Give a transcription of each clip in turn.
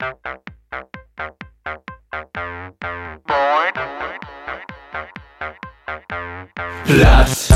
Platt.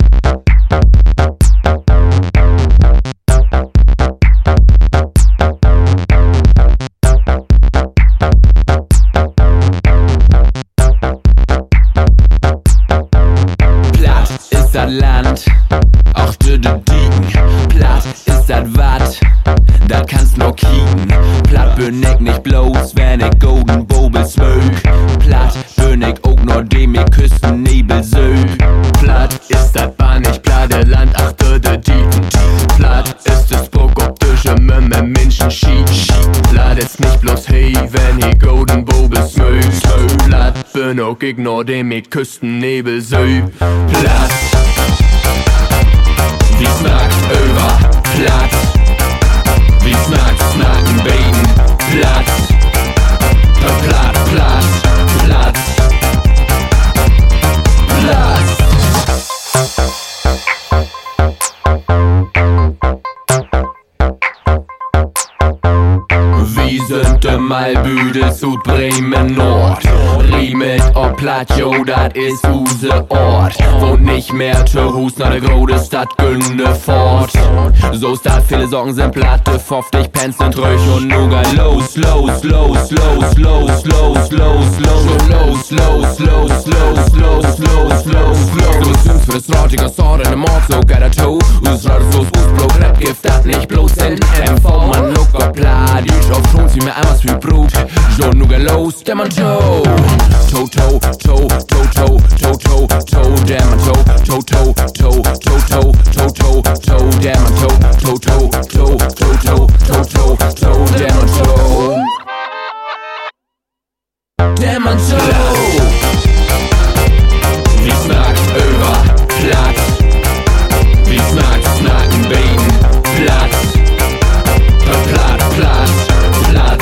Platt ist das Land, auch de Dieken. Platt ist das Watt, da kannst noch kicken. Platt bin ich nicht bloß, wenn ich Golden Bobel smög. Platt bin ich auch nur dem ich Küstennebel sög. Platt ist das Bahn, nicht platte Land, ach de Dieken. Platt ist das Bock, ob dusche Mömme Menschen schied. Platt ist nicht bloß hey, wenn ich Golden Bobel smög. Platt bin auch ich nur dem ich Küstennebel sög. Platt, wie smackt über Platt, wie smackt snacken beten. Platt, platt, platt, platt, platt. Wir sind de Malbüdels ut Bremen Nord. Riemet ob Platt, jo, dat is use Ort. Wohnt nicht mehr zu Hus, na de grode Stadt Günde fort. So statt viele Sorgen sind platte, foft ich penseln tröch und nuga los, los, los, los, los, los, los, los, los, los, los, los, los, los, los, los. Du syns för det stratiga staden är mat så gärna to. Usrar så usblå rätt gift att nicht bloß en MV man nuka platt. Ich auf schon sie mir einmal für Brot. Jo nuga los, der man to. To, to, to, to, to, to, to, to, der man to. To, to, to, to, to, to, to, to, der man to. To, to, to, to, to, to, to, to, der man to. Der man to. Wie smackt über Platt, wie smackt snacken beten. Platt, platt, platt, platt, platt.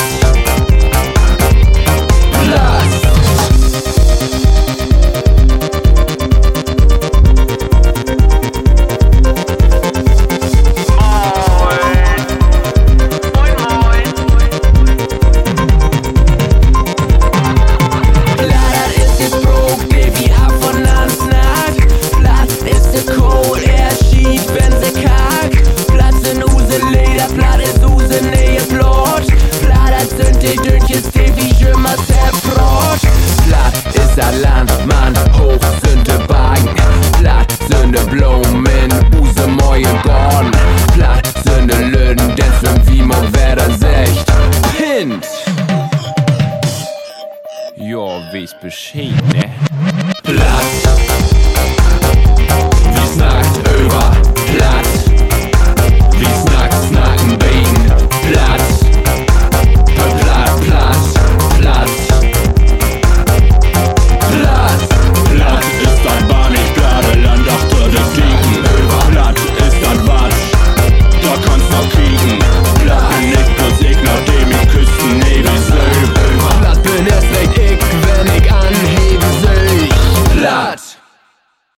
Land, Mann, hoch sind de Bagen. Platt sind de Blumen, use Mäuen gorn. Platt sind de Löden, dessen wie man werder secht. Hint! Jo, wie's bescheid, ne? Platt.